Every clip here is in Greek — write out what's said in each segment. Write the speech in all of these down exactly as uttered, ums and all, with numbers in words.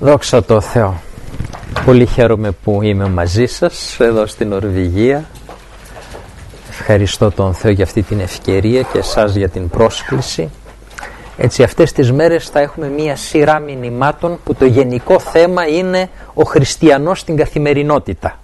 Δόξα τω Θεώ. Πολύ χαίρομαι που είμαι μαζί σας εδώ στην Νορβηγία. Ευχαριστώ τον Θεό για αυτή την ευκαιρία και εσάς για την πρόσκληση. Έτσι αυτές τις μέρες θα έχουμε μία σειρά μηνυμάτων που το γενικό θέμα είναι ο χριστιανός στην καθημερινότητα.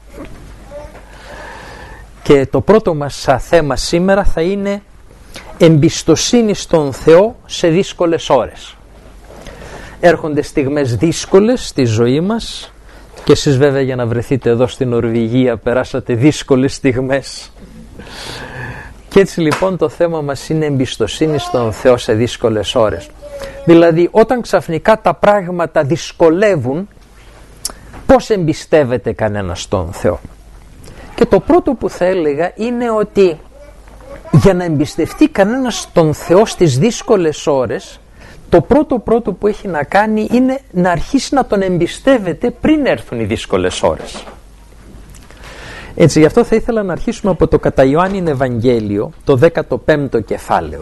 Και το πρώτο μας θέμα σήμερα θα είναι εμπιστοσύνη στον Θεό σε δύσκολες ώρες. Έρχονται στιγμές δύσκολες στη ζωή μας και εσείς βέβαια για να βρεθείτε εδώ στην Νορβηγία περάσατε δύσκολες στιγμές. Και έτσι λοιπόν το θέμα μας είναι εμπιστοσύνη στον Θεό σε δύσκολες ώρες. Δηλαδή όταν ξαφνικά τα πράγματα δυσκολεύουν, πώς εμπιστεύεται κανένας στον Θεό? Και το πρώτο που θα έλεγα είναι ότι για να εμπιστευτεί κανένας τον Θεό στις δύσκολες ώρες, το πρώτο πρώτο που έχει να κάνει είναι να αρχίσει να τον εμπιστεύεται πριν έρθουν οι δύσκολες ώρες. Έτσι γι' αυτό θα ήθελα να αρχίσουμε από το κατά Ιωάννην Ευαγγέλιο, το δέκατο πέμπτο κεφάλαιο,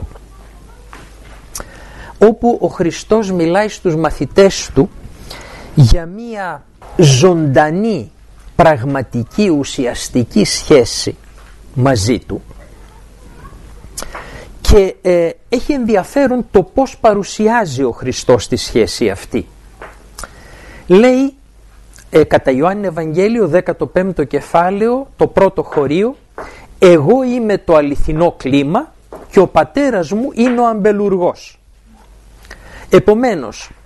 όπου ο Χριστός μιλάει στους μαθητές του για μία ζωντανή, πραγματική, ουσιαστική σχέση μαζί του. Και ε, έχει ενδιαφέρον το πώς παρουσιάζει ο Χριστός τη σχέση αυτή. Λέει ε, κατά Ιωάννην Ευαγγέλιο δέκατο πέμπτο κεφάλαιο, το πρώτο χωρίο, εγώ είμαι το αληθινό κλίμα και ο πατέρας μου είναι ο αμπελουργός. Επομένως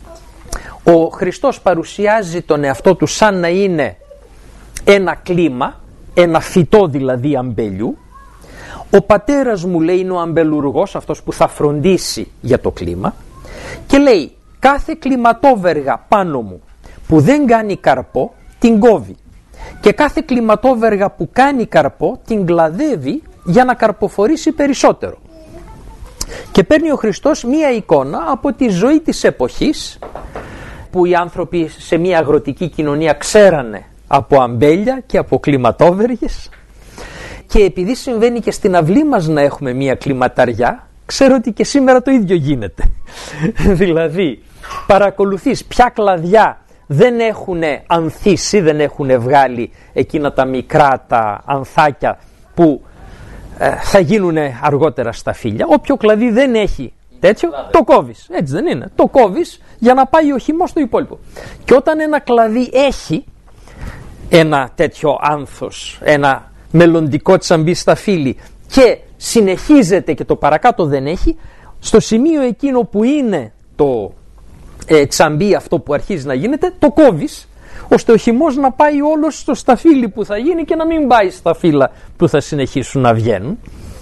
ο Χριστός παρουσιάζει τον εαυτό του σαν να είναι ένα κλίμα, ένα φυτό δηλαδή αμπελιού. Ο πατέρας μου, λέει, είναι ο αμπελουργός, αυτός που θα φροντίσει για το κλίμα, και λέει κάθε κλιματόβεργα πάνω μου που δεν κάνει καρπό την κόβει και κάθε κλιματόβεργα που κάνει καρπό την κλαδεύει για να καρποφορήσει περισσότερο. Και παίρνει ο Χριστός μία εικόνα από τη ζωή της εποχής που οι άνθρωποι σε μία αγροτική κοινωνία ξέρανε από αμπέλια και από κλιματόβεργες. Και επειδή συμβαίνει και στην αυλή μας να έχουμε μία κλιματαριά, ξέρω ότι και σήμερα το ίδιο γίνεται. Δηλαδή παρακολουθείς ποια κλαδιά δεν έχουν ανθίσει, δεν έχουν βγάλει εκείνα τα μικρά τα ανθάκια που ε, θα γίνουν αργότερα στα φύλλα. Όποιο κλαδί δεν έχει τέτοιο, το κόβεις. Έτσι δεν είναι? Το κόβεις για να πάει ο χυμός στο υπόλοιπο. Και όταν ένα κλαδί έχει ένα τέτοιο άνθος, ένα μελλοντικό τσαμπί στα φύλλη και συνεχίζεται και το παρακάτω δεν έχει, στο σημείο εκείνο που είναι το ε, τσαμπί αυτό που αρχίζει να γίνεται, το κόβεις ώστε ο χυμός να πάει όλος στο σταφύλι που θα γίνει και να μην πάει στα φύλλα που θα συνεχίσουν να βγαίνουν.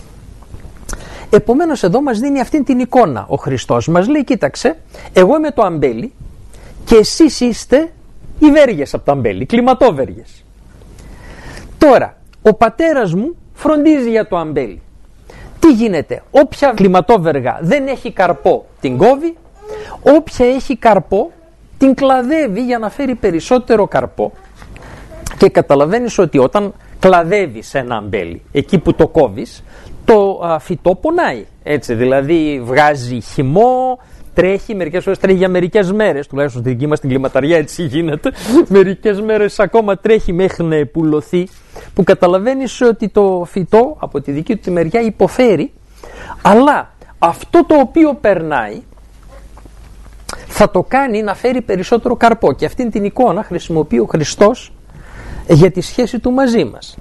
Επομένως εδώ μας δίνει αυτήν την εικόνα ο Χριστός. Μας λέει, κοίταξε, εγώ είμαι το αμπέλι και εσείς είστε οι βέργες από το αμπέλι, κλιματόβεργες. Τώρα ο πατέρας μου φροντίζει για το αμπέλι. Τι γίνεται? Όποια κλιματόβεργα δεν έχει καρπό την κόβει, όποια έχει καρπό την κλαδεύει για να φέρει περισσότερο καρπό. Και καταλαβαίνεις ότι όταν κλαδεύεις ένα αμπέλι, εκεί που το κόβεις, το α, φυτό πονάει. Έτσι, δηλαδή βγάζει χυμό, τρέχει, μερικές φορές τρέχει για μερικές μέρες, τουλάχιστον στην δική μας την κλιματαριά έτσι γίνεται, μερικές μέρες ακόμα τρέχει μέχρι να επουλωθεί, που καταλαβαίνεις ότι το φυτό από τη δική του τη μεριά υποφέρει, αλλά αυτό το οποίο περνάει θα το κάνει να φέρει περισσότερο καρπό. Και αυτήν την εικόνα χρησιμοποιεί ο Χριστός για τη σχέση του μαζί μας.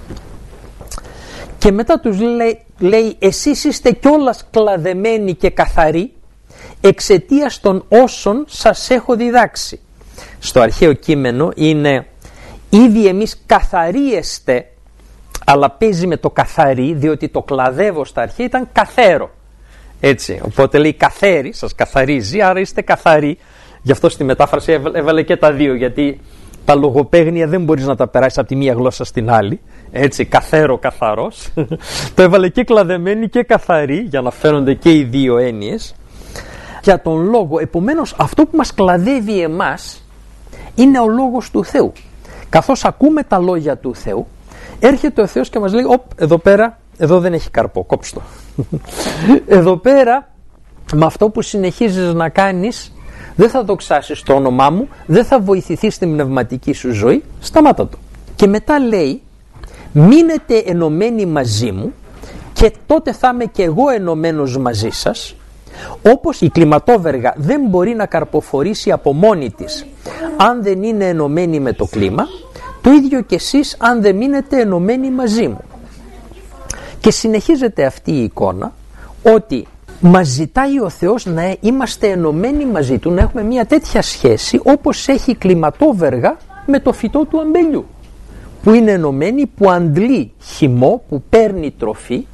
Και μετά τους λέει, λέει εσείς είστε κιόλας κλαδεμένοι και καθαροί εξαιτίας των όσων σας έχω διδάξει. Στο αρχαίο κείμενο είναι ήδη εμείς καθαρίεστε, αλλά παίζει με το καθαρί, διότι το κλαδεύω στα αρχαία ήταν καθαίρο. Έτσι, οπότε λέει καθαίρι, σας καθαρίζει, άρα είστε καθαροί. Γι' αυτό στη μετάφραση έβαλε και τα δύο, γιατί τα λογοπαίγνια δεν μπορείς να τα περάσεις από τη μία γλώσσα στην άλλη. Έτσι, καθαίρο, καθαρός. Το έβαλε και κλαδεμένοι και καθαροί, για να φαίνονται και οι δύο έννοιες. Για τον λόγο, επομένως αυτό που μας κλαδεύει εμάς είναι ο λόγος του Θεού. Καθώς ακούμε τα λόγια του Θεού, έρχεται ο Θεός και μας λέει, οπ, εδώ πέρα, εδώ δεν έχει καρπό, κόψτε το. Εδώ πέρα, με αυτό που συνεχίζεις να κάνεις, δεν θα δοξάσεις το όνομά μου, δεν θα βοηθηθείς στην πνευματική σου ζωή, σταμάτα το. Και μετά λέει, μείνετε ενωμένοι μαζί μου και τότε θα είμαι και εγώ ενωμένος μαζί σας. Όπως η κλιματόβεργα δεν μπορεί να καρποφορήσει από μόνη της αν δεν είναι ενωμένη με το κλίμα, το ίδιο και εσείς αν δεν μείνετε ενωμένοι μαζί μου. Και συνεχίζεται αυτή η εικόνα ότι μας ζητάει ο Θεός να είμαστε ενωμένοι μαζί Του, να έχουμε μια τέτοια σχέση όπως έχει η κλιματόβεργα με το φυτό του αμπελιού, που είναι ενωμένη, που αντλεί χυμό, που παίρνει τροφή.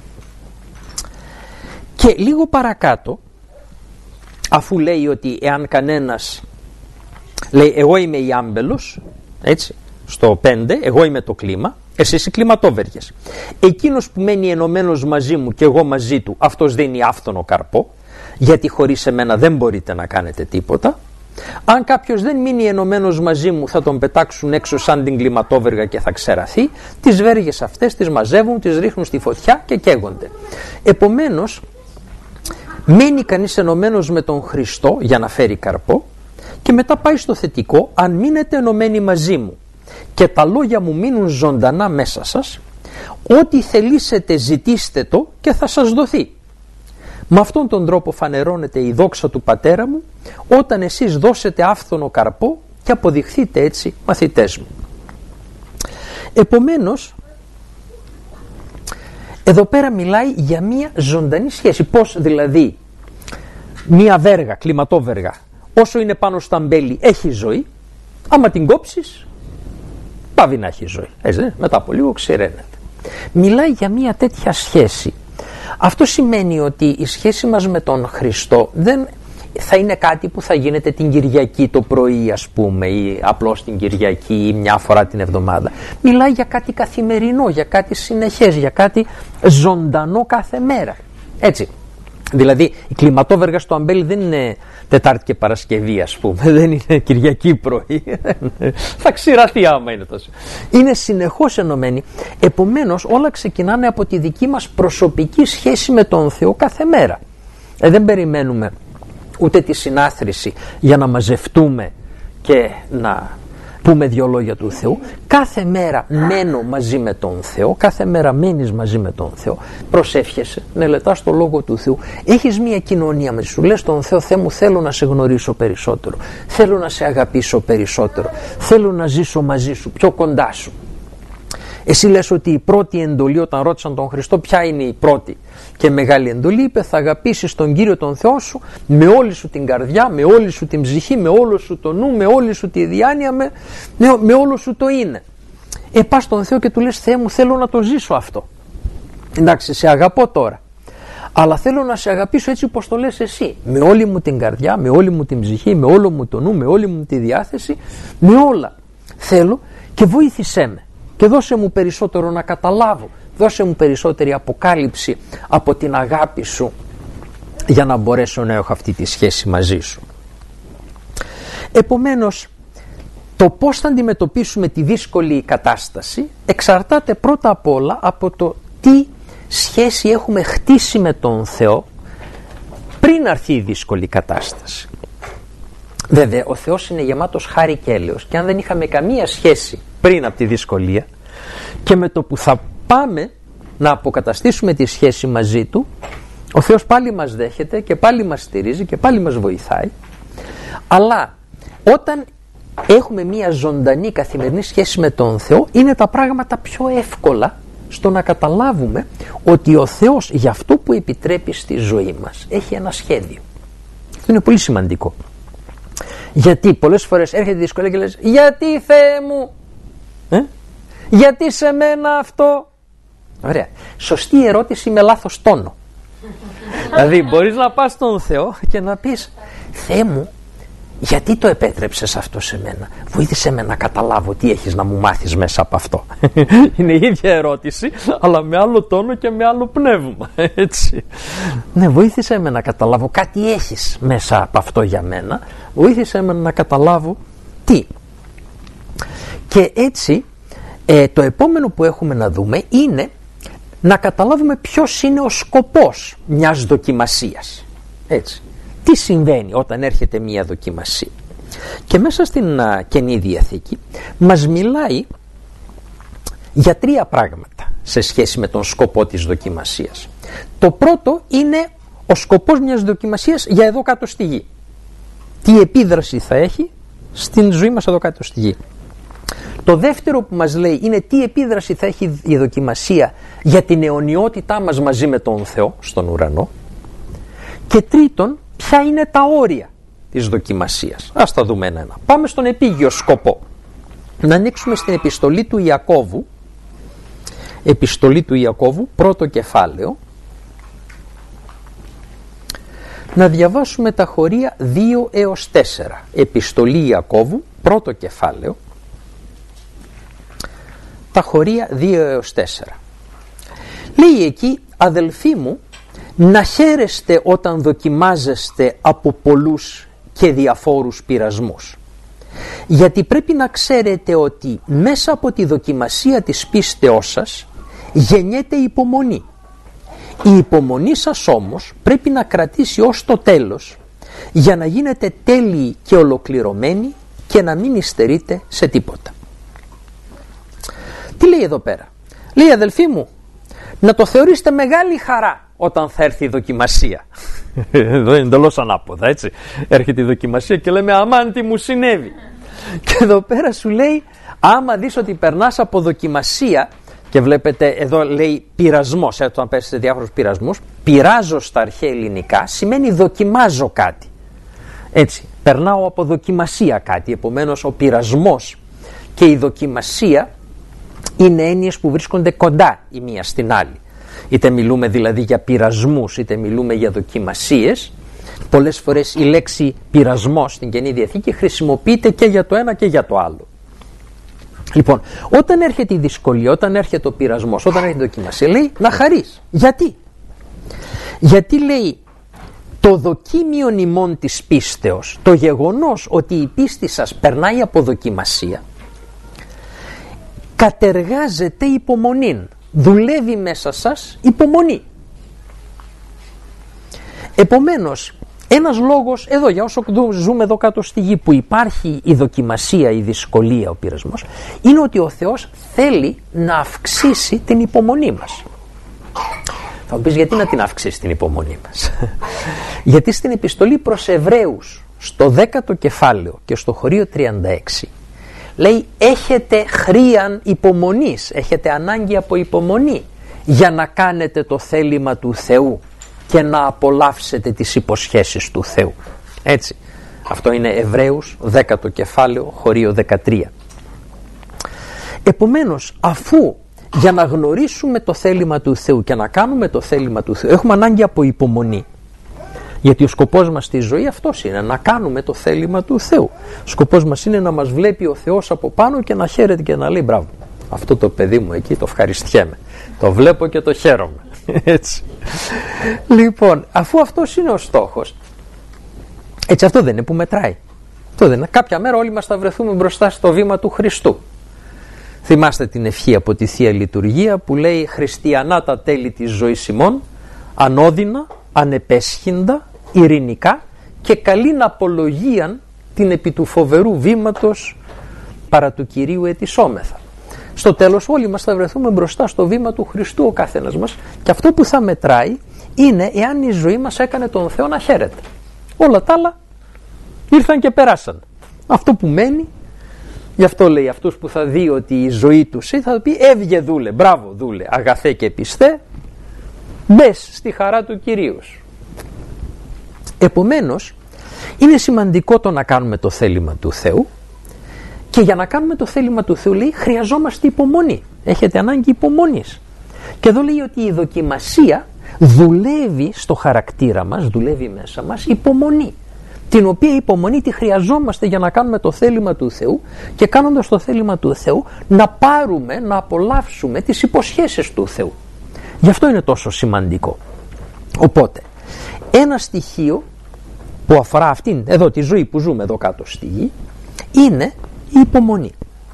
Και λίγο παρακάτω, αφού λέει ότι εάν κανένας, λέει εγώ είμαι η άμπελος, έτσι, στο πέντε, εγώ είμαι το κλίμα, εσείς οι κλιματόβεργες. Εκείνος που μένει ενωμένος μαζί μου και εγώ μαζί του, αυτός δίνει άφθονο καρπό, γιατί χωρίς εμένα δεν μπορείτε να κάνετε τίποτα. Αν κάποιος δεν μείνει ενωμένος μαζί μου, θα τον πετάξουν έξω σαν την κλιματόβεργα και θα ξεραθεί. Τις βέργες αυτές τις μαζεύουν, τις ρίχνουν στη φωτιά και καίγονται. Επομένως, μένει κανείς ενωμένος με τον Χριστό για να φέρει καρπό, και μετά πάει στο θετικό, αν μείνετε ενωμένοι μαζί μου και τα λόγια μου μείνουν ζωντανά μέσα σας, ό,τι θελήσετε ζητήστε το και θα σας δοθεί. Με αυτόν τον τρόπο φανερώνεται η δόξα του Πατέρα μου, όταν εσείς δώσετε άφθονο καρπό και αποδειχθείτε έτσι μαθητές μου. Επομένως, εδώ πέρα μιλάει για μια ζωντανή σχέση. Πώς δηλαδή μια βέργα, κλιματόβεργα, όσο είναι πάνω στα αμπέλη έχει ζωή, άμα την κόψεις πάβει να έχει ζωή. Έτσι, ναι? Μετά από λίγο ξηραίνεται. Μιλάει για μια τέτοια σχέση. Αυτό σημαίνει ότι η σχέση μας με τον Χριστό δεν θα είναι κάτι που θα γίνεται την Κυριακή το πρωί, ας πούμε, ή απλώς την Κυριακή ή μια φορά την εβδομάδα. Μιλάει για κάτι καθημερινό, για κάτι συνεχές, για κάτι ζωντανό κάθε μέρα. Έτσι. Δηλαδή η κλιματόβεργα στο αμπέλι δεν είναι Τετάρτη και Παρασκευή, ας πούμε, δεν είναι Κυριακή πρωί, θα ξηραθεί άμα είναι τόσο. Είναι συνεχώς ενωμένη. Επομένως όλα ξεκινάνε από τη δική μας προσωπική σχέση με τον Θεό κάθε μέρα. Ε, δεν περιμένουμε ούτε τη συνάθρηση για να μαζευτούμε και να πούμε δυο λόγια του Θεού. Κάθε μέρα μένω μαζί με τον Θεό, κάθε μέρα μένεις μαζί με τον Θεό, προσεύχεσαι, μελετάς το Λόγο του Θεού, έχεις μια κοινωνία με σου, λες τον Θεό, Θεέ μου, θέλω να σε γνωρίσω περισσότερο, θέλω να σε αγαπήσω περισσότερο, θέλω να ζήσω μαζί σου, πιο κοντά σου. Εσύ λες ότι η πρώτη εντολή, όταν ρώτησαν τον Χριστό ποια είναι η πρώτη και μεγάλη εντολή, είπε θα αγαπήσεις τον Κύριο τον Θεό σου με όλη σου την καρδιά, με όλη σου την ψυχή, με όλο σου το νου, με όλη σου τη διάνοια, με, με, με όλο σου το είναι. Ε, πας στον Θεό και του λες Θεέ μου, θέλω να το ζήσω αυτό. Εντάξει, σε αγαπώ τώρα, αλλά θέλω να σε αγαπήσω έτσι όπως το λες εσύ, με όλη μου την καρδιά, με όλη μου την ψυχή, με όλο μου το νου, με όλη μου τη διάθεση, με όλα θέλω, και βοήθησέ με και δώσε μου περισσότερο να καταλάβω, δώσε μου περισσότερη αποκάλυψη από την αγάπη σου για να μπορέσω να έχω αυτή τη σχέση μαζί σου. Επομένως, το πώς θα αντιμετωπίσουμε τη δύσκολη κατάσταση εξαρτάται πρώτα απ' όλα από το τι σχέση έχουμε χτίσει με τον Θεό πριν έρθει η δύσκολη κατάσταση. Βέβαια, ο Θεός είναι γεμάτος χάρη και έλεος, και αν δεν είχαμε καμία σχέση πριν από τη δυσκολία και με το που θα πάμε να αποκαταστήσουμε τη σχέση μαζί Του, ο Θεός πάλι μας δέχεται και πάλι μας στηρίζει και πάλι μας βοηθάει. Αλλά όταν έχουμε μια ζωντανή καθημερινή σχέση με τον Θεό, είναι τα πράγματα πιο εύκολα στο να καταλάβουμε ότι ο Θεός για αυτό που επιτρέπει στη ζωή μας έχει ένα σχέδιο. Αυτό είναι πολύ σημαντικό. Γιατί πολλές φορές έρχεται η δυσκολία και λες γιατί Θεέ μου, ε? γιατί σε μένα αυτό. Ωραία, σωστή ερώτηση με λάθος τόνο. Δηλαδή μπορείς να πας στον Θεό και να πεις Θεέ μου, γιατί το επέτρεψες αυτό σε μένα, βοήθησε με να καταλάβω τι έχεις να μου μάθεις μέσα από αυτό. Είναι η ίδια ερώτηση αλλά με άλλο τόνο και με άλλο πνεύμα, έτσι. Ναι, βοήθησε με να καταλάβω κάτι έχεις μέσα από αυτό για μένα, βοήθησε με να καταλάβω τι. Και έτσι ε, το επόμενο που έχουμε να δούμε είναι να καταλάβουμε ποιος είναι ο σκοπός μιας δοκιμασίας. Έτσι. τι συμβαίνει όταν έρχεται μία δοκιμασία? Και μέσα στην α, Καινή Διαθήκη μας μιλάει για τρία πράγματα σε σχέση με τον σκοπό της δοκιμασίας. Το πρώτο είναι ο σκοπός μιας δοκιμασίας για εδώ κάτω στη γη. Τι επίδραση θα έχει στην ζωή μας εδώ κάτω στη γη. Το δεύτερο που μας λέει είναι τι επίδραση θα έχει η δοκιμασία για την αιωνιότητά μας μαζί με τον Θεό στον ουρανό. Και τρίτον, ποια είναι τα όρια της δοκιμασίας. Ας τα δούμε ένα-ένα. Πάμε στον επίγειο σκοπό. Να ανοίξουμε στην επιστολή του Ιακώβου, επιστολή του Ιακώβου, πρώτο κεφάλαιο, να διαβάσουμε τα χωρία δύο έως τέσσερα. Επιστολή Ιακώβου, πρώτο κεφάλαιο, τα χωρία δύο έως τέσσερα. Λέει εκεί, αδελφοί μου, να χαίρεστε όταν δοκιμάζεστε από πολλούς και διαφόρους πειρασμούς. Γιατί πρέπει να ξέρετε ότι μέσα από τη δοκιμασία της πίστεώς σας γεννιέται υπομονή. Η υπομονή σας όμως πρέπει να κρατήσει ως το τέλος για να γίνετε τέλειοι και ολοκληρωμένοι και να μην υστερείτε σε τίποτα. Τι λέει εδώ πέρα? Λέει, αδελφοί μου, να το θεωρήσετε μεγάλη χαρά όταν θα έρθει η δοκιμασία. Εδώ είναι εντελώς ανάποδα, έτσι. Έρχεται η δοκιμασία και λέμε αμάν τι μου συνέβη. Και εδώ πέρα σου λέει, άμα δεις ότι περνάς από δοκιμασία, και βλέπετε εδώ λέει πειρασμός, όταν πέσει σε διάφορους πειρασμούς, πειράζω στα αρχαία ελληνικά σημαίνει δοκιμάζω κάτι. Έτσι, περνάω από δοκιμασία κάτι, επομένως ο πειρασμός και η δοκιμασία είναι έννοιες που βρίσκονται κοντά η μία στην άλλη. Είτε μιλούμε δηλαδή για πειρασμούς, είτε μιλούμε για δοκιμασίες. Πολλές φορές η λέξη πειρασμός στην Καινή Διαθήκη χρησιμοποιείται και για το ένα και για το άλλο. Λοιπόν, όταν έρχεται η δυσκολία, όταν έρχεται ο πειρασμός, όταν έρχεται η δοκιμασία, λέει να χαρείς. Γιατί? Γιατί λέει το δοκίμιον ημών της πίστεως, το γεγονός ότι η πίστη σας περνάει από δοκιμασία, κατεργάζεται υπομονήν. Δουλεύει μέσα σας υπομονή. Επομένως, ένας λόγος εδώ, για όσο ζούμε εδώ κάτω στη γη, που υπάρχει η δοκιμασία, η δυσκολία, ο πειρασμός, είναι ότι ο Θεός θέλει να αυξήσει την υπομονή μας. Θα μου πεις, γιατί να την αυξήσει την υπομονή μας? Γιατί στην επιστολή προς Εβραίους, στο δέκατο κεφάλαιο και στο χωρίο τριάντα έξι, λέει έχετε χρίαν υπομονής, έχετε ανάγκη από υπομονή για να κάνετε το θέλημα του Θεού και να απολαύσετε τις υποσχέσεις του Θεού. Έτσι, αυτό είναι Εβραίους δέκατο κεφάλαιο χωρίο δεκατρία. Επομένως, αφού για να γνωρίσουμε το θέλημα του Θεού και να κάνουμε το θέλημα του Θεού έχουμε ανάγκη από υπομονή, γιατί ο σκοπός μας στη ζωή αυτός είναι, να κάνουμε το θέλημα του Θεού. Ο σκοπός μας είναι να μας βλέπει ο Θεός από πάνω και να χαίρεται και να λέει μπράβο, αυτό το παιδί μου εκεί το ευχαριστιέμαι, το βλέπω και το χαίρομαι. Έτσι. Λοιπόν, αφού αυτός είναι ο στόχος, έτσι αυτό δεν είναι που μετράει. Αυτό δεν είναι. Κάποια μέρα όλοι μας θα βρεθούμε μπροστά στο βήμα του Χριστού. Θυμάστε την ευχή από τη Θεία Λειτουργία που λέει χριστιανά τα τέλη της ζωής ημών, ανώδυνα, ανεπέσχυντα, ειρηνικά και καλήν απολογίαν την επί του φοβερού βήματος παρά του Κυρίου ετισόμεθα. Στο τέλος όλοι μας θα βρεθούμε μπροστά στο βήμα του Χριστού ο καθένας μας και αυτό που θα μετράει είναι εάν η ζωή μας έκανε τον Θεό να χαίρεται. Όλα τα άλλα ήρθαν και περάσαν. Αυτό που μένει, γι' αυτό λέει αυτούς που θα δει ότι η ζωή τους θα πει έβγε δούλε, μπράβο δούλε, αγαθέ και πιστέ, μπες στη χαρά του Κυρίου. Επομένως, είναι σημαντικό το να κάνουμε το θέλημα του Θεού και για να κάνουμε το θέλημα του Θεού λέει χρειαζόμαστε υπομονή. Έχετε ανάγκη υπομονής. Και εδώ λέει ότι η δοκιμασία δουλεύει στο χαρακτήρα μας, δουλεύει μέσα μας υπομονή. Την οποία υπομονή τη χρειαζόμαστε για να κάνουμε το θέλημα του Θεού και κάνοντας το θέλημα του Θεού να πάρουμε, να απολαύσουμε τις υποσχέσεις του Θεού. Γι' αυτό είναι τόσο σημαντικό. Οπότε, ένα στοιχείο που αφορά αυτήν εδώ τη ζωή που ζούμε εδώ κάτω στη γη είναι η υπομονή.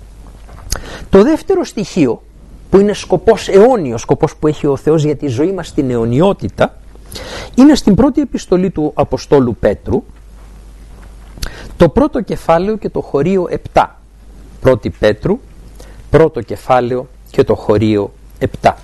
Το δεύτερο στοιχείο που είναι σκοπός αιώνιος, σκοπός που έχει ο Θεός για τη ζωή μας στην αιωνιότητα, είναι στην πρώτη επιστολή του Αποστόλου Πέτρου, το πρώτο κεφάλαιο και το χωρίο επτά. Πρώτη Πέτρου, πρώτο κεφάλαιο και το χωρίο επτά.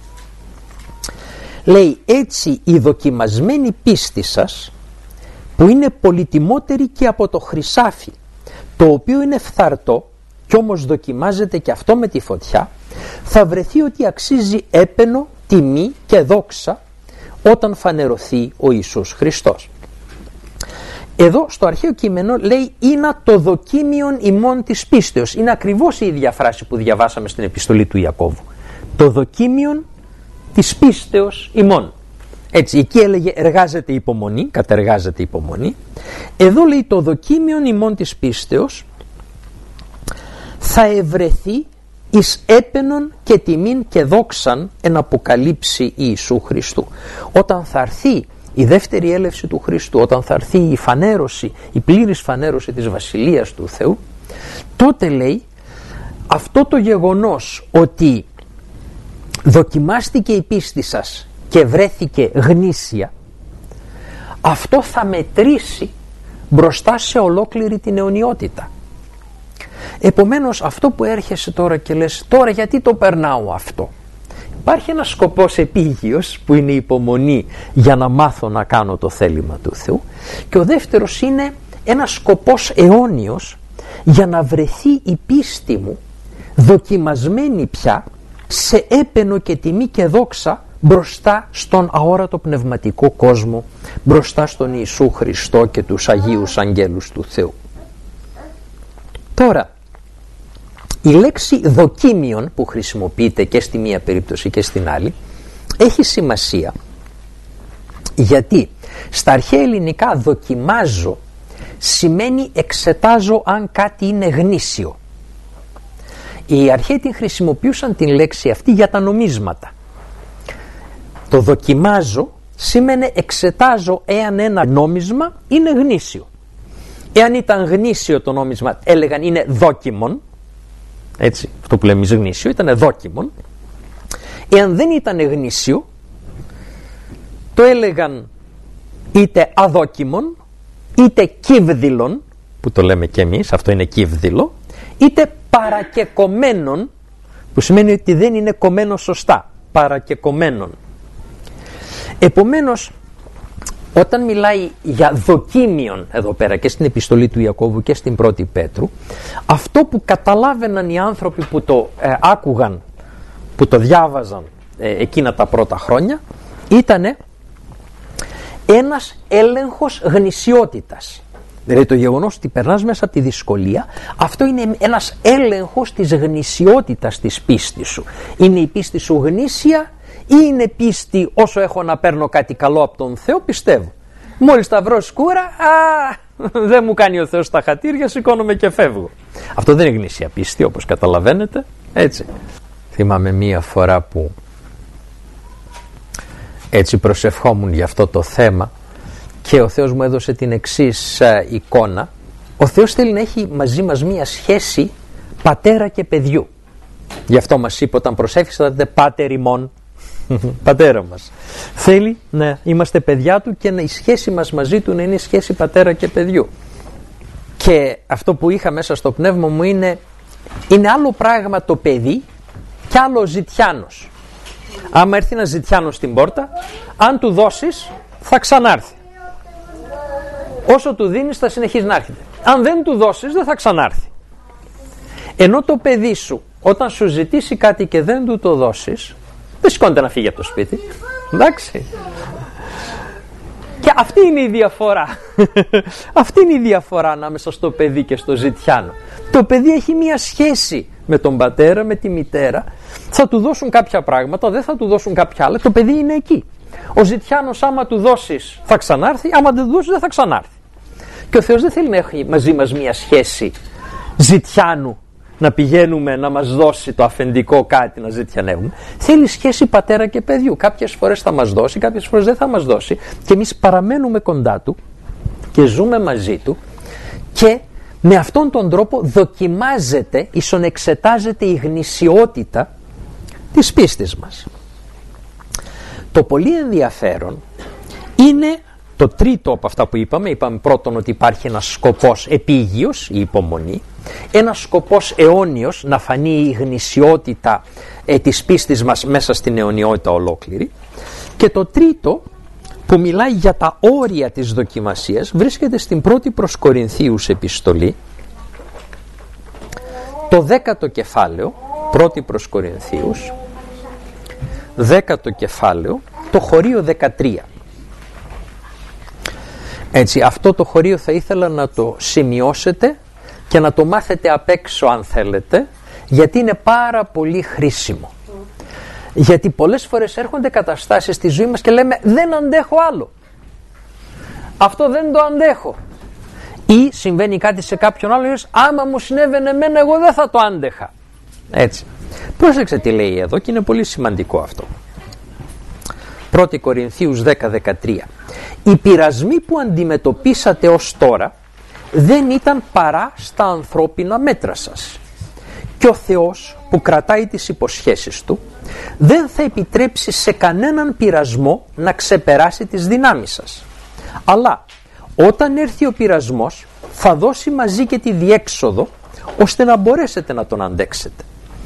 Λέει, έτσι η δοκιμασμένη πίστη σας, που είναι πολυτιμότερη και από το χρυσάφι, το οποίο είναι φθαρτό κι όμως δοκιμάζεται και αυτό με τη φωτιά, θα βρεθεί ότι αξίζει έπαινο, τιμή και δόξα όταν φανερωθεί ο Ιησούς Χριστός. Εδώ στο αρχαίο κείμενο λέει είναι το δοκίμιον ημών της πίστεως. Είναι ακριβώς η ίδια φράση που διαβάσαμε στην επιστολή του Ιακώβου. Το δοκίμιον της πίστεως ημών. Έτσι, εκεί έλεγε εργάζεται υπομονή, κατεργάζεται υπομονή. Εδώ λέει το δοκίμιον ημών της πίστεως θα ευρεθεί εις έπαινον και τιμήν και δόξαν εν αποκαλύψει Ιησού Χριστού. Όταν θα έρθει η δεύτερη έλευση του Χριστού, όταν θα έρθει η φανέρωση, η πλήρης φανέρωση της Βασιλείας του Θεού, τότε λέει αυτό το γεγονός ότι δοκιμάστηκε η πίστη σας και βρέθηκε γνήσια, αυτό θα μετρήσει μπροστά σε ολόκληρη την αιωνιότητα. Επομένως αυτό που έρχεσαι τώρα και λες τώρα γιατί το περνάω αυτό, υπάρχει ένας σκοπός επίγειος που είναι η υπομονή για να μάθω να κάνω το θέλημα του Θεού, και ο δεύτερος είναι ένας σκοπός αιώνιος για να βρεθεί η πίστη μου δοκιμασμένη πια σε έπαινο και τιμή και δόξα μπροστά στον αόρατο πνευματικό κόσμο, μπροστά στον Ιησού Χριστό και τους Αγίους Αγγέλους του Θεού. Τώρα, η λέξη δοκίμιον που χρησιμοποιείται και στη μία περίπτωση και στην άλλη έχει σημασία, γιατί στα αρχαία ελληνικά δοκιμάζω σημαίνει εξετάζω αν κάτι είναι γνήσιο. Οι αρχαίοι την χρησιμοποιούσαν την λέξη αυτή για τα νομίσματα. Το δοκιμάζω σήμαινε εξετάζω εάν ένα νόμισμα είναι γνήσιο. Εάν ήταν γνήσιο το νόμισμα έλεγαν είναι δόκιμον, έτσι, αυτό που λέμε εμείς γνήσιο ήταν δόκιμον. Εάν δεν ήταν γνήσιο το έλεγαν είτε αδόκιμον είτε κύβδηλον, που το λέμε και εμείς, αυτό είναι κύβδηλο, είτε παρακεκομένον, που σημαίνει ότι δεν είναι κομμένο σωστά, παρακεκομένον. Επομένως, όταν μιλάει για δοκίμιον εδώ πέρα και στην επιστολή του Ιακώβου και στην πρώτη Πέτρου, αυτό που καταλάβαιναν οι άνθρωποι που το ε, άκουγαν, που το διάβαζαν ε, εκείνα τα πρώτα χρόνια, ήτανε ένας έλεγχος γνησιότητας. Δηλαδή το γεγονός ότι περνάς μέσα από τη δυσκολία, αυτό είναι ένας έλεγχος της γνησιότητας της πίστης σου. Είναι η πίστη σου γνήσια ή είναι πίστη όσο έχω να παίρνω κάτι καλό από τον Θεό πιστεύω. Μόλις τα βρω σκούρα, α, δεν μου κάνει ο Θεός τα χατήρια, σηκώνομαι και φεύγω. Αυτό δεν είναι γνήσια πίστη όπως καταλαβαίνετε, έτσι. Θυμάμαι μία φορά που έτσι προσευχόμουν για αυτό το θέμα και ο Θεός μου έδωσε την εξής α, εικόνα. Ο Θεός θέλει να έχει μαζί μας μία σχέση πατέρα και παιδιού. Γι' αυτό μας είπε όταν προσεύχεσαι θα δείτε πάτερ ημών, πατέρα μας. Θέλει να είμαστε παιδιά του και να η σχέση μας μαζί του να είναι σχέση πατέρα και παιδιού. Και αυτό που είχα μέσα στο πνεύμα μου είναι, είναι άλλο πράγμα το παιδί και άλλο ο ζητιάνος. Άμα έρθει ένα ζητιάνος στην πόρτα, αν του δώσεις θα ξανάρθει. Όσο του δίνεις θα συνεχίζει να έρχεται. Αν δεν του δώσεις δεν θα ξανάρθει. Ενώ το παιδί σου όταν σου ζητήσει κάτι και δεν του το δώσεις, δεν σηκώνεται να φύγει από το σπίτι. Εντάξει. Και αυτή είναι η διαφορά. Αυτή είναι η διαφορά ανάμεσα στο παιδί και στο ζητιάνο. Το παιδί έχει μία σχέση με τον πατέρα, με τη μητέρα. Θα του δώσουν κάποια πράγματα, δεν θα του δώσουν κάποια άλλα. Το παιδί είναι εκεί. Ο ζητιάνος άμα του δώσεις θα ξανάρθει, άμα δεν του δώσεις δεν θα ξανάρθει. Και ο Θεός δεν θέλει να έχει μαζί μας μία σχέση ζητιάνου, να πηγαίνουμε να μας δώσει το αφεντικό κάτι να ζητιανεύουμε. Θέλει σχέση πατέρα και παιδιού. Κάποιες φορές θα μας δώσει, κάποιες φορές δεν θα μας δώσει και εμείς παραμένουμε κοντά του και ζούμε μαζί του και με αυτόν τον τρόπο δοκιμάζεται, ίσον εξετάζεται η γνησιότητα της πίστης μας. Το πολύ ενδιαφέρον είναι το τρίτο από αυτά που είπαμε. Είπαμε πρώτον ότι υπάρχει ένας σκοπός επίγειος, η υπομονή, ένας σκοπός αιώνιος, να φανεί η γνησιότητα ε, της πίστης μας μέσα στην αιωνιότητα ολόκληρη, και το τρίτο που μιλάει για τα όρια της δοκιμασίας βρίσκεται στην πρώτη προς Κορινθίους επιστολή, το δέκατο κεφάλαιο, πρώτη προς Κορινθίους, δέκατο κεφάλαιο, το χωρίο δεκατρία. Έτσι, αυτό το χωρίο θα ήθελα να το σημειώσετε και να το μάθετε απ' έξω αν θέλετε, γιατί είναι πάρα πολύ χρήσιμο. Γιατί πολλές φορές έρχονται καταστάσεις στη ζωή μας και λέμε δεν αντέχω άλλο. Αυτό δεν το αντέχω. Ή συμβαίνει κάτι σε κάποιον άλλο και λες άμα μου συνέβαινε εμένα εγώ δεν θα το άντεχα. Έτσι. Πρόσεξε τι λέει εδώ και είναι πολύ σημαντικό αυτό. πρώτη Κορινθίους δέκα δεκατρία. Οι πειρασμοί που αντιμετωπίσατε ως τώρα δεν ήταν παρά στα ανθρώπινα μέτρα σας. Και ο Θεός που κρατάει τις υποσχέσεις Του δεν θα επιτρέψει σε κανέναν πειρασμό να ξεπεράσει τις δυνάμεις σας. Αλλά όταν έρθει ο πειρασμός θα δώσει μαζί και τη διέξοδο ώστε να μπορέσετε να τον αντέξετε.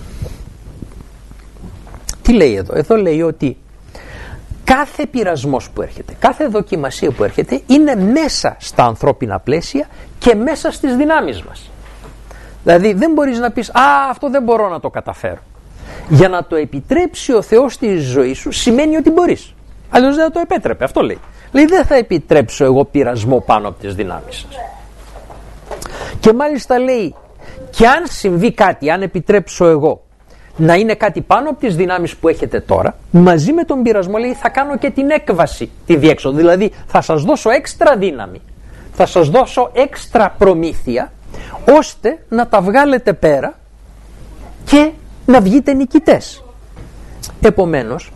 Τι λέει εδώ? Εδώ λέει ότι κάθε πειρασμός που έρχεται, κάθε δοκιμασία που έρχεται είναι μέσα στα ανθρώπινα πλαίσια και μέσα στις δυνάμεις μας. Δηλαδή δεν μπορείς να πεις «Α, αυτό δεν μπορώ να το καταφέρω». Για να το επιτρέψει ο Θεός στη ζωή σου σημαίνει ότι μπορείς. Αλλιώς δεν θα το επέτρεπε. Αυτό λέει. Λέει δεν θα επιτρέψω εγώ πειρασμό πάνω από τις δυνάμεις σας. Και μάλιστα λέει και αν συμβεί κάτι, αν επιτρέψω εγώ να είναι κάτι πάνω από τις δυνάμεις που έχετε τώρα, μαζί με τον πειρασμό λέει θα κάνω και την έκβαση, τη διέξοδο. Δηλαδή θα σας δώσω έξτρα δύναμη, θα σας δώσω έξτρα προμήθεια, ώστε να τα βγάλετε πέρα και να βγείτε νικητές. Επομένως,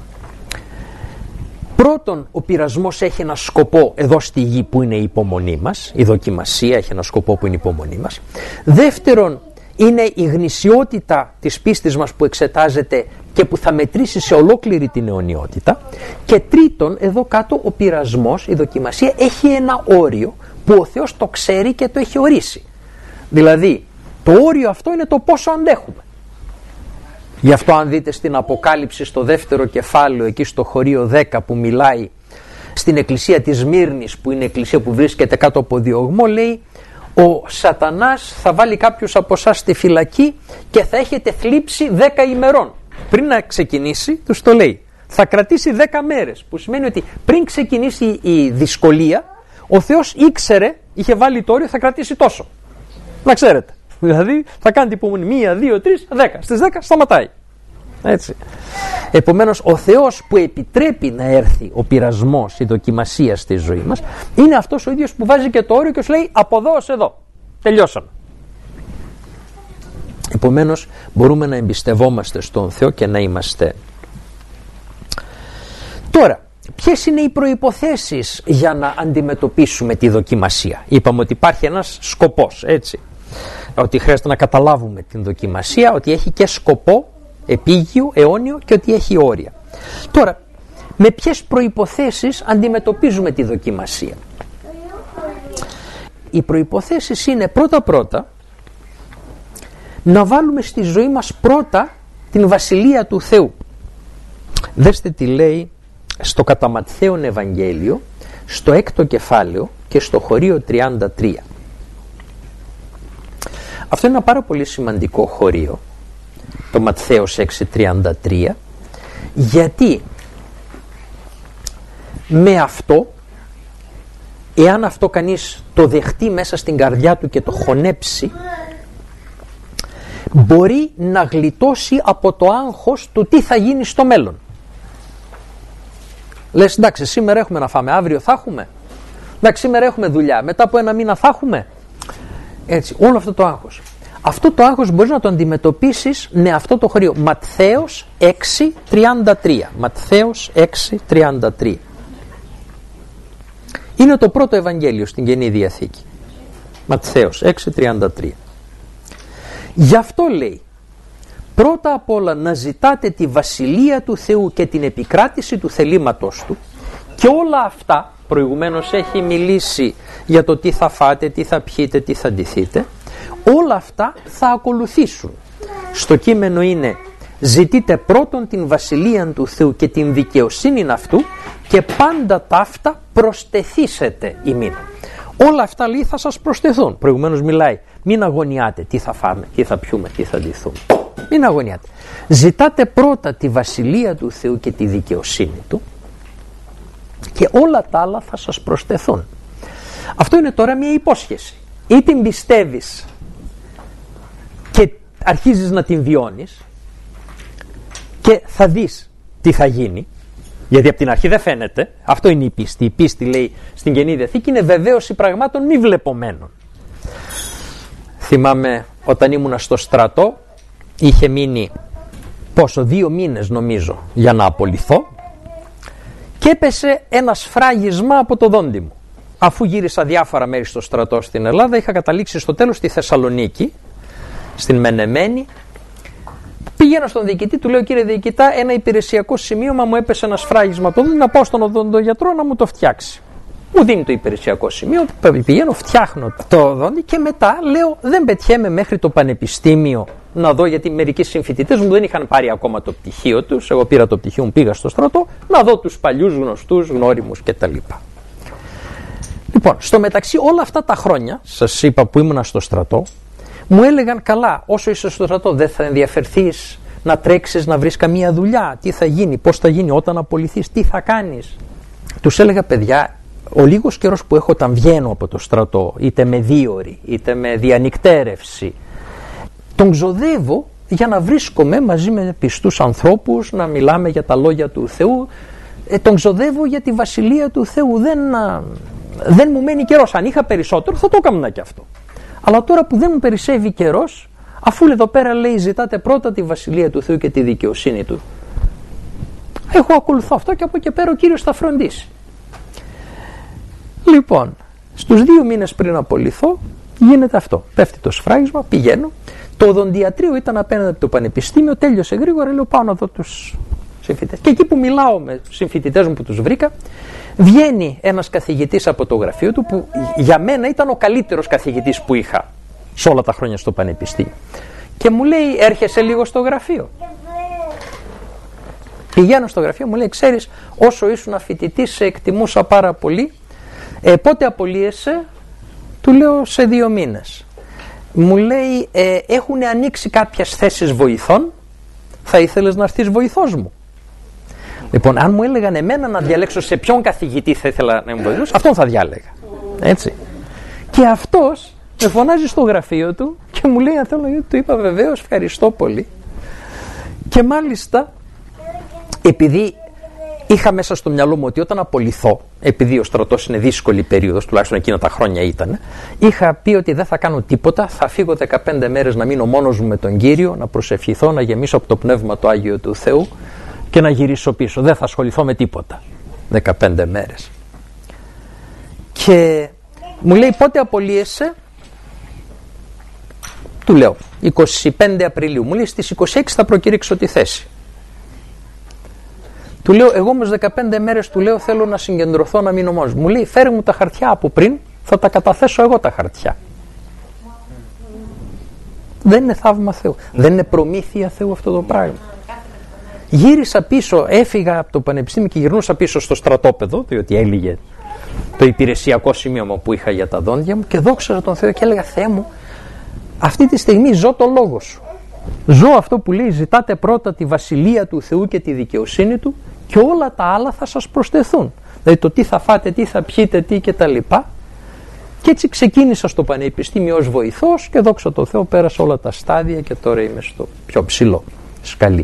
πρώτον ο πειρασμός έχει ένα σκοπό εδώ στη γη που είναι η υπομονή μας, η δοκιμασία έχει ένα σκοπό που είναι η υπομονή μας. Δεύτερον, είναι η γνησιότητα της πίστης μας που εξετάζεται και που θα μετρήσει σε ολόκληρη την αιωνιότητα. Και τρίτον, εδώ κάτω ο πειρασμός, η δοκιμασία έχει ένα όριο που ο Θεός το ξέρει και το έχει ορίσει. Δηλαδή το όριο αυτό είναι το πόσο αντέχουμε. Γι' αυτό αν δείτε στην Αποκάλυψη στο δεύτερο κεφάλαιο εκεί στο χωρίο δέκα που μιλάει στην εκκλησία της Μύρνης, που είναι εκκλησία που βρίσκεται κάτω από διωγμό, λέει ο Σατανάς θα βάλει κάποιους από εσάς στη φυλακή και θα έχετε θλίψει δέκα ημερών. Πριν να ξεκινήσει τους το λέει, θα κρατήσει δέκα μέρες, που σημαίνει ότι πριν ξεκινήσει η δυσκολία ο Θεός ήξερε, είχε βάλει το όριο, θα κρατήσει τόσο. Να ξέρετε. Δηλαδή θα κάνετε υπομονή μία, δύο, τρεις, δέκα. Στις δέκα σταματάει. Έτσι. Επομένως ο Θεός που επιτρέπει να έρθει ο πειρασμός, η δοκιμασία στη ζωή μας, είναι αυτός ο ίδιος που βάζει και το όριο και σου λέει από εδώ ως εδώ. Τελειώσαμε. Επομένως μπορούμε να εμπιστευόμαστε στον Θεό και να είμαστε. Τώρα, ποιες είναι οι προϋποθέσεις για να αντιμετωπίσουμε τη δοκιμασία? Είπαμε ότι υπάρχει ένας σκοπός, έτσι. Ότι χρειάζεται να καταλάβουμε την δοκιμασία, ότι έχει και σκοπό επίγειο, αιώνιο και ότι έχει όρια. Τώρα, με ποιες προϋποθέσεις αντιμετωπίζουμε τη δοκιμασία? Οι προϋποθέσεις είναι πρώτα-πρώτα να βάλουμε στη ζωή μας πρώτα την Βασιλεία του Θεού. Δέστε τι λέει στο κατά Ματθαίον Ευαγγέλιο, στο έκτο κεφάλαιο και στο χωρίο τριάντα τρία. Αυτό είναι ένα πάρα πολύ σημαντικό χωρίο, το Ματθαίος έξι τριάντα τρία, γιατί με αυτό, εάν αυτό κανείς το δεχτεί μέσα στην καρδιά του και το χωνέψει, μπορεί να γλιτώσει από το άγχος του τι θα γίνει στο μέλλον. Λες εντάξει, σήμερα έχουμε να φάμε, αύριο θα έχουμε. Εντάξει, σήμερα έχουμε δουλειά, μετά από ένα μήνα θα έχουμε. Έτσι, όλο αυτό το άγχος. Αυτό το άγχος μπορείς να το αντιμετωπίσεις με αυτό το χωρίο. Ματθαίος έξι τριάντα τρία. Ματθαίος έξι τριάντα τρία. Είναι το πρώτο Ευαγγέλιο στην Καινή Διαθήκη. Ματθαίος έξι τριάντα τρία. Γι' αυτό λέει, πρώτα απ' όλα να ζητάτε τη Βασιλεία του Θεού και την επικράτηση του θελήματος Του Και όλα αυτά, προηγουμένως έχει μιλήσει για το τι θα φάτε, τι θα πιείτε, τι θα ντυθείτε, όλα αυτά θα ακολουθήσουν. Στο κείμενο είναι: ζητείτε πρώτον την βασιλεία του Θεού και την δικαιοσύνη αυτού και πάντα ταύτα προστεθήσετε ημίν. Όλα αυτά, λέει, θα σας προστεθούν. Προηγουμένως μιλάει: μην αγωνιάτε τι θα φάμε, τι θα πιούμε, τι θα ντυθούμε. Μην αγωνιάτε. Ζητάτε πρώτα τη βασιλεία του Θεού και τη δικαιοσύνη του και όλα τα άλλα θα σας προστεθούν. Αυτό είναι τώρα μια υπόσχεση. Ή την πιστεύεις και αρχίζεις να την βιώνεις και θα δεις τι θα γίνει, γιατί από την αρχή δεν φαίνεται. Αυτό είναι η πίστη. Η πίστη, λέει στην Καινή Διαθήκη, είναι βεβαίωση πραγμάτων μη βλεπομένων. Θυμάμαι όταν ήμουνα στο στρατό, είχε μείνει πόσο, δύο μήνες νομίζω για να απολυθώ και έπεσε ένα σφράγισμα από το δόντι μου. Αφού γύρισα διάφορα μέρη στο στρατό στην Ελλάδα, είχα καταλήξει στο τέλος στη Θεσσαλονίκη, στην Μενεμένη. Πηγαίνω στον διοικητή, του λέω: κύριε διοικητά, ένα υπηρεσιακό σημείωμα, μου έπεσε ένα σφράγισμα από το δόντι, να πάω στον οδοντογιατρό να μου το φτιάξει. Μου δίνει το υπηρεσιακό σημείο, πηγαίνω, φτιάχνω το δόντι και μετά λέω: δεν πετιέμαι μέχρι το πανεπιστήμιο να δω, γιατί μερικοί συμφοιτητές μου δεν είχαν πάρει ακόμα το πτυχίο τους. Εγώ πήρα το πτυχίο μου, πήγα στο στρατό, να δω τους παλιούς γνωστούς, γνώριμους κτλ. Λοιπόν, στο μεταξύ όλα αυτά τα χρόνια, σας είπα, που ήμουνα στο στρατό, μου έλεγαν: καλά, όσο είσαι στο στρατό δεν θα ενδιαφερθείς να τρέξεις να βρεις καμία δουλειά, τι θα γίνει, πώς θα γίνει όταν απολυθείς, τι θα κάνεις. Τους έλεγα: παιδιά, ο λίγος καιρός που έχω όταν βγαίνω από το στρατό, είτε με δίωρη είτε με διανυκτέρευση, τον ξοδεύω για να βρίσκομαι μαζί με πιστούς ανθρώπους, να μιλάμε για τα λόγια του Θεού. Ε, τον ξοδεύω για τη βασιλεία του Θεού. Δεν, α, δεν μου μένει καιρός. Αν είχα περισσότερο θα το έκανα και αυτό. Αλλά τώρα που δεν μου περισσεύει καιρός, αφού εδώ πέρα λέει: ζητάτε πρώτα τη βασιλεία του Θεού και τη δικαιοσύνη του, εγώ ακολουθώ αυτό και από εκεί πέρα ο Κύριος θα φροντίσει. Λοιπόν, στους δύο μήνες πριν απολυθώ γίνεται αυτό. Πέφτει το σφράγισμα, πηγαίνω. Το οδοντιατρίο ήταν απέναντι από το πανεπιστήμιο, τέλειωσε γρήγορα, λέω: πάω να δω τους συμφοιτητές. Και εκεί που μιλάω με συμφοιτητές μου που τους βρήκα, βγαίνει ένας καθηγητής από το γραφείο του, που για μένα ήταν ο καλύτερος καθηγητής που είχα σε όλα τα χρόνια στο πανεπιστήμιο. Και μου λέει: έρχεσαι λίγο στο γραφείο. Πηγαίνω στο γραφείο, μου λέει: ξέρεις, όσο ήσουν φοιτητής σε εκτιμούσα πάρα πολύ. Ε, πότε απολύεσαι? Του λέω: σε δύο μήνες. Μου λέει: ε, έχουν ανοίξει κάποιες θέσεις βοηθών, θα ήθελες να έρθεις βοηθός μου? Λοιπόν, αν μου έλεγαν εμένα να διαλέξω σε ποιον καθηγητή θα ήθελα να είμαι βοηθός, αυτόν θα διάλεγα. Έτσι. Και αυτός με φωνάζει στο γραφείο του και μου λέει: αν θέλω να γίνει, του είπα βεβαίως, ευχαριστώ πολύ. Και μάλιστα, επειδή είχα μέσα στο μυαλό μου ότι όταν απολυθώ, επειδή ο στρατός είναι δύσκολη περίοδος, τουλάχιστον εκείνα τα χρόνια ήταν, είχα πει ότι δεν θα κάνω τίποτα, θα φύγω δεκαπέντε μέρες να μείνω μόνος μου με τον Κύριο, να προσευχηθώ, να γεμίσω από το Πνεύμα το Άγιο του Θεού και να γυρίσω πίσω. Δεν θα ασχοληθώ με τίποτα. δεκαπέντε μέρες. Και μου λέει: πότε απολύεσαι? Του λέω: είκοσι πέντε Απριλίου. Μου λέει: στις είκοσι έξι θα προκήρυξω τη θέση. Του λέω: εγώ όμως δεκαπέντε μέρες, του λέω, θέλω να συγκεντρωθώ, να μείνω μόνος. Μου λέει: φέρε μου τα χαρτιά από πριν, θα τα καταθέσω εγώ τα χαρτιά. Δεν είναι θαύμα Θεού? Δεν είναι προμήθεια Θεού αυτό το πράγμα? Γύρισα πίσω, έφυγα από το πανεπιστήμιο και γυρνούσα πίσω στο στρατόπεδο, διότι έλυγε το υπηρεσιακό σημείωμα που είχα για τα δόντια μου, και δόξαζα τον Θεό και έλεγα: Θεέ μου, αυτή τη στιγμή ζω το λόγο σου. Ζω αυτό που λέει: ζητάτε πρώτα τη βασιλεία του Θεού και τη δικαιοσύνη του και όλα τα άλλα θα σας προσθεθούν. Δηλαδή το τι θα φάτε, τι θα πιείτε, τι και τα λοιπά. Και έτσι ξεκίνησα στο πανεπιστήμιο ως βοηθός και δόξα τω Θεώ πέρασα όλα τα στάδια και τώρα είμαι στο πιο ψηλό σκαλί.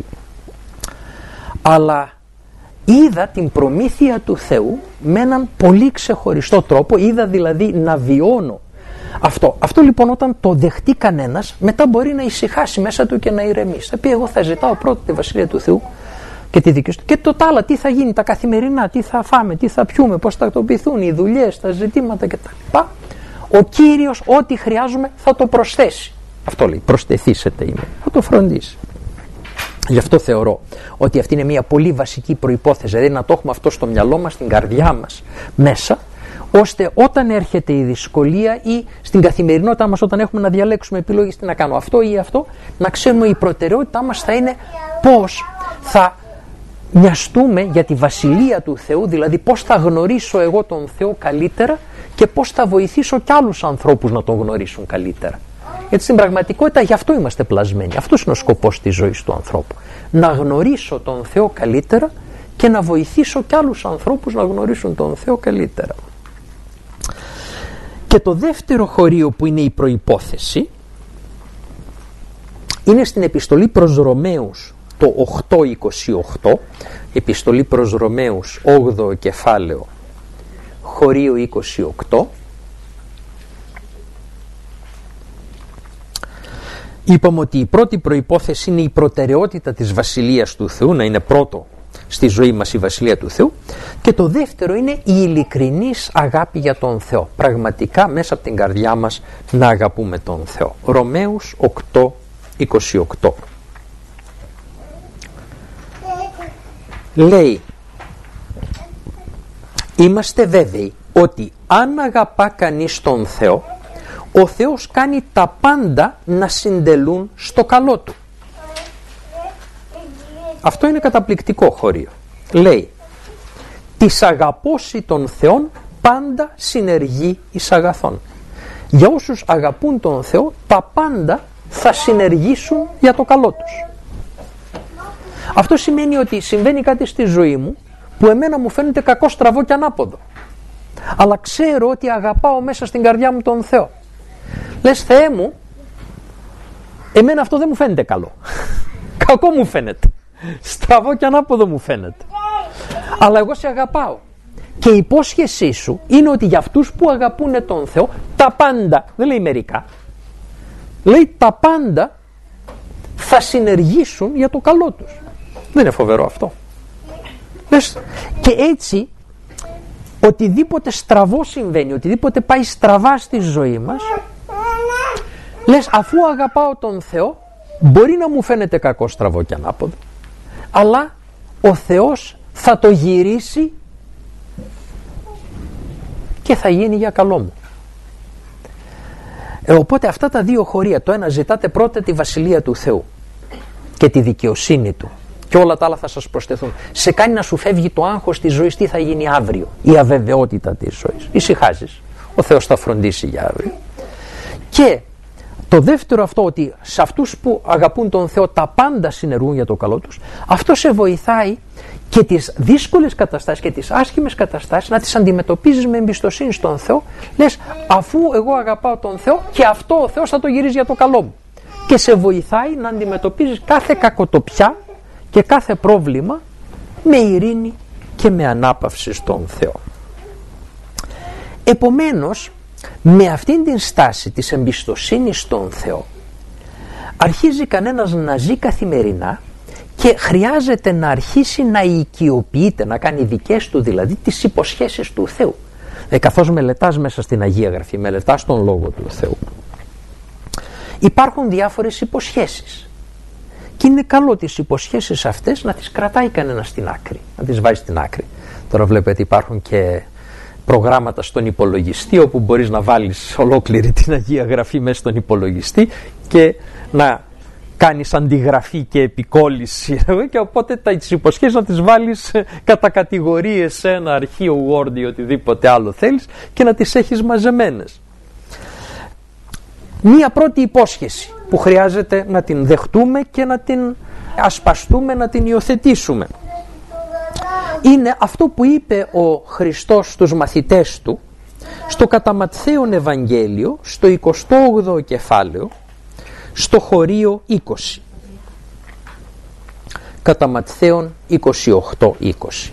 Αλλά είδα την προμήθεια του Θεού με έναν πολύ ξεχωριστό τρόπο, είδα δηλαδή να βιώνω αυτό. Αυτό λοιπόν όταν το δεχτεί κανένας, μετά μπορεί να ησυχάσει μέσα του και να ηρεμήσει. Θα πει: εγώ θα ζητάω πρώτα τη βασιλεία του Θεού και τη δικαιοσύνη. Και το άλλα, τι θα γίνει, τα καθημερινά, τι θα φάμε, τι θα πιούμε, πώς θα τακτοποιηθούν οι δουλειές, τα ζητήματα κτλ. Ο Κύριος ό,τι χρειάζομαι θα το προσθέσει. Αυτό λέει: προσθεθήσετε είμαι. Θα το φροντίσει. Γι' αυτό θεωρώ ότι αυτή είναι μια πολύ βασική προϋπόθεση, δηλαδή να το έχουμε αυτό στο μυαλό μας, στην καρδιά μας μέσα, ώστε όταν έρχεται η δυσκολία ή στην καθημερινότητά μας, όταν έχουμε να διαλέξουμε επιλογές τι να κάνω, αυτό ή αυτό, να ξέρουμε η προτεραιότητά μας θα είναι πώς θα νοιαστούμε για τη Βασιλεία του Θεού, δηλαδή πώς θα γνωρίσω εγώ τον Θεό καλύτερα και πώς θα βοηθήσω κι άλλους ανθρώπους να τον γνωρίσουν καλύτερα. Γιατί στην πραγματικότητα γι' αυτό είμαστε πλασμένοι. Αυτός είναι ο σκοπός της ζωής του ανθρώπου. Να γνωρίσω τον Θεό καλύτερα και να βοηθήσω κι άλλους ανθρώπους να γνωρίσουν τον Θεό καλύτερα. Και το δεύτερο χωρίο που είναι η προϋπόθεση είναι στην επιστολή προς Ρωμαίους το οκτώ είκοσι οκτώ, επιστολή προς Ρωμαίους όγδοο κεφάλαιο χωρίο είκοσι οκτώ. Είπαμε ότι η πρώτη προϋπόθεση είναι η προτεραιότητα της Βασιλείας του Θεού, να είναι πρώτο στη ζωή μας η Βασιλεία του Θεού, και το δεύτερο είναι η ειλικρινής αγάπη για τον Θεό, πραγματικά μέσα από την καρδιά μας να αγαπούμε τον Θεό. Ρωμαίους οκτώ είκοσι οκτώ λέει, είμαστε βέβαιοι ότι αν αγαπά κανείς τον Θεό, ο Θεός κάνει τα πάντα να συντελούν στο καλό του. Αυτό είναι καταπληκτικό χωρίο. Λέει, της αγαπώσει των Θεών πάντα συνεργεί εις αγαθών. Για όσους αγαπούν τον Θεό, τα πάντα θα συνεργήσουν για το καλό τους. Αυτό σημαίνει ότι συμβαίνει κάτι στη ζωή μου που εμένα μου φαίνεται κακό, στραβό και ανάποδο. Αλλά ξέρω ότι αγαπάω μέσα στην καρδιά μου τον Θεό. Λες, Θεέ μου, εμένα αυτό δεν μου φαίνεται καλό. Κακό μου φαίνεται. Στραβό και ανάποδο μου φαίνεται. Αλλά εγώ σε αγαπάω. Και η υπόσχεσή σου είναι ότι για αυτούς που αγαπούν τον Θεό, τα πάντα, δεν λέει μερικά, λέει τα πάντα θα συνεργήσουν για το καλό τους. Δεν είναι φοβερό αυτό? Λες, και έτσι οτιδήποτε στραβό συμβαίνει, οτιδήποτε πάει στραβά στη ζωή μας, λες, αφού αγαπάω τον Θεό, μπορεί να μου φαίνεται κακό, στραβό και ανάποδο, αλλά ο Θεός θα το γυρίσει και θα γίνει για καλό μου. Ε, οπότε αυτά τα δύο χωρία, το ένα ζητάτε πρώτα τη Βασιλεία του Θεού και τη δικαιοσύνη Του, και όλα τα άλλα θα σας προσθεθούν. Σε κάνει να σου φεύγει το άγχος της ζωής, τι θα γίνει αύριο, η αβεβαιότητα της ζωής. Ησυχάζεις, ο Θεός θα φροντίσει για αύριο. Και το δεύτερο αυτό, ότι σε αυτούς που αγαπούν τον Θεό τα πάντα συνεργούν για το καλό τους, αυτό σε βοηθάει και τις δύσκολες καταστάσεις και τις άσχημες καταστάσεις να τις αντιμετωπίζεις με εμπιστοσύνη στον Θεό. Λες, αφού εγώ αγαπάω τον Θεό, και αυτό ο Θεός θα το γυρίσει για το καλό μου. Και σε βοηθάει να αντιμετωπίζεις κάθε κακοτοπιά και κάθε πρόβλημα με ειρήνη και με ανάπαυση στον Θεό. Επομένως, με αυτήν την στάση της εμπιστοσύνης στον Θεό, αρχίζει κανένας να ζει καθημερινά και χρειάζεται να αρχίσει να οικειοποιείται, να κάνει δικές του δηλαδή τις υποσχέσεις του Θεού. Ε, καθώς μελετάς μέσα στην Αγία Γραφή, μελετάς τον Λόγο του Θεού, υπάρχουν διάφορες υποσχέσεις. Και είναι καλό τις υποσχέσεις αυτές να τις κρατάει κανένας στην άκρη, να τις βάζει στην άκρη. Τώρα βλέπετε υπάρχουν και προγράμματα στον υπολογιστή όπου μπορείς να βάλεις ολόκληρη την Αγία Γραφή μέσα στον υπολογιστή και να κάνεις αντιγραφή και επικόλληση, και οπότε τις υποσχέσεις να τις βάλεις κατά κατηγορίες σε ένα αρχείο Word ή οτιδήποτε άλλο θέλεις και να τις έχεις μαζεμένες. Μία πρώτη υπόσχεση που χρειάζεται να την δεχτούμε και να την ασπαστούμε, να την υιοθετήσουμε, είναι αυτό που είπε ο Χριστός στους μαθητές του στο κατά Ματθαίον Ευαγγέλιο, στο εικοστό όγδοο κεφάλαιο, στο χωρίο είκοσι. Κατά Ματθαίον είκοσι οκτώ είκοσι.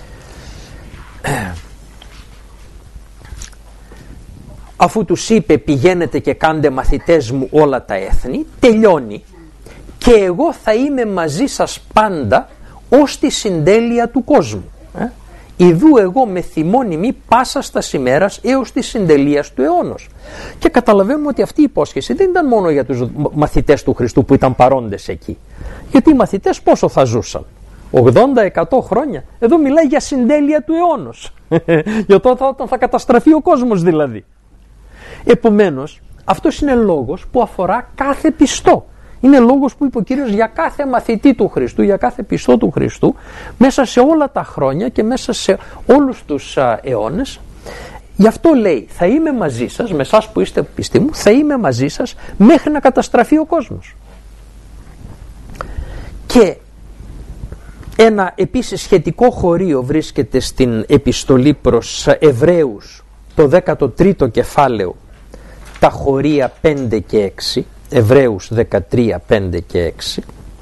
Αφού τους είπε, πηγαίνετε και κάντε μαθητές μου όλα τα έθνη, τελειώνει, και εγώ θα είμαι μαζί σας πάντα ως τη συντέλεια του κόσμου. Ε? ιδού εγώ με θυμώνυμη πάσα στα ημέρας έως τη συντελείας του αιώνος. Και καταλαβαίνουμε ότι αυτή η υπόσχεση δεν ήταν μόνο για τους μαθητές του Χριστού που ήταν παρόντες εκεί. Γιατί οι μαθητές πόσο θα ζούσαν? ογδόντα με εκατό χρόνια. Εδώ μιλάει για συντέλεια του αιώνος. Για τότε όταν θα καταστραφεί ο κόσμος δηλαδή. Επομένως, αυτός είναι λόγος που αφορά κάθε πιστό. Είναι λόγος που είπε ο Κύριος για κάθε μαθητή του Χριστού, για κάθε πιστό του Χριστού, μέσα σε όλα τα χρόνια και μέσα σε όλους τους α, αιώνες. Γι' αυτό λέει, θα είμαι μαζί σας, με εσάς που είστε πιστοί μου, θα είμαι μαζί σας μέχρι να καταστραφεί ο κόσμος. Και ένα επίσης σχετικό χωρίο βρίσκεται στην επιστολή προς Εβραίους, το δέκατο τρίτο κεφάλαιο, τα χωρία πέντε και έξι, Εβραίους δεκατρία, πέντε και έξι.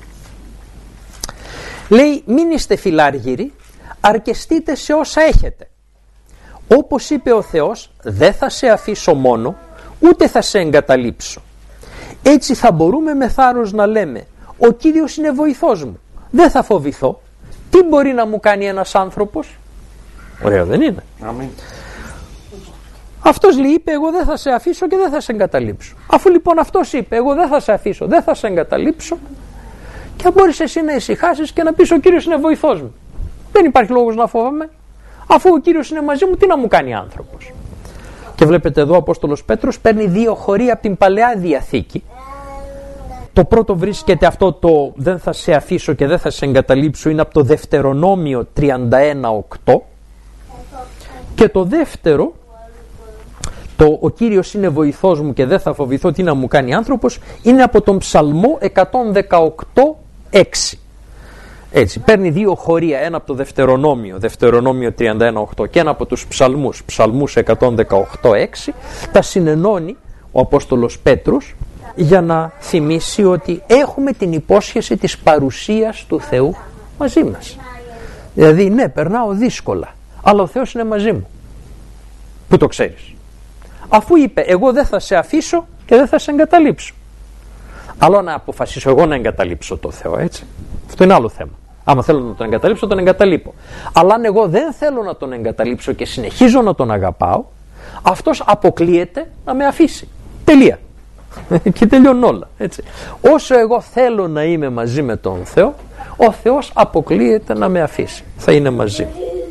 Λέει, μην είστε φιλάργυροι, αρκεστείτε σε όσα έχετε. Όπως είπε ο Θεός, δεν θα σε αφήσω μόνο, ούτε θα σε εγκαταλείψω. Έτσι θα μπορούμε με θάρρος να λέμε, ο Κύριος είναι βοηθός μου, δεν θα φοβηθώ. Τι μπορεί να μου κάνει ένας άνθρωπος? Ωραίο δεν είναι? Αμήν. Αυτός λέει, είπε, εγώ δεν θα σε αφήσω και δεν θα σε εγκαταλείψω. Αφού λοιπόν αυτός είπε, εγώ δεν θα σε αφήσω, δεν θα σε εγκαταλείψω, και αν μπορείς εσύ να ησυχάσεις και να πεις, ο Κύριος είναι βοηθός μου, δεν υπάρχει λόγος να φόβαμαι. Αφού ο Κύριος είναι μαζί μου, τι να μου κάνει άνθρωπος? Και βλέπετε εδώ ο Απόστολος Πέτρος παίρνει δύο χωρία από την Παλαιά Διαθήκη. Το πρώτο βρίσκεται αυτό, το δεν θα σε αφήσω και δεν θα σε εγκαταλείψω, είναι από το Δευτερονόμιο τριάντα ένα οκτώ, και το δεύτερο, το ο Κύριος είναι βοηθός μου και δεν θα φοβηθώ τι να μου κάνει άνθρωπος, είναι από τον Ψαλμό εκατόν δεκαοκτώ έξι. Έτσι, παίρνει δύο χωρία, ένα από το Δευτερονόμιο, Δευτερονόμιο τριάντα ένα οκτώ, και ένα από τους Ψαλμούς, Ψαλμούς εκατόν δεκαοκτώ έξι, τα συνενώνει ο Απόστολος Πέτρος για να θυμίσει ότι έχουμε την υπόσχεση της παρουσίας του Θεού μαζί μας. Δηλαδή, ναι, περνάω δύσκολα, αλλά ο Θεός είναι μαζί μου. Πού το ξέρεις? Αφού είπε, εγώ δεν θα σε αφήσω και δεν θα σε εγκαταλείψω. Αλλά να αποφασίσω εγώ να εγκαταλείψω το Θεό, έτσι. Αυτό είναι άλλο θέμα. Άμα θέλω να τον εγκαταλείψω, τον εγκαταλείπω. Αλλά αν εγώ δεν θέλω να τον εγκαταλείψω και συνεχίζω να τον αγαπάω, αυτός αποκλείεται να με αφήσει. Τελεία. Και τελειώνουν όλα. Έτσι. Όσο εγώ θέλω να είμαι μαζί με τον Θεό, ο Θεός αποκλείεται να με αφήσει. Θα είναι μαζί.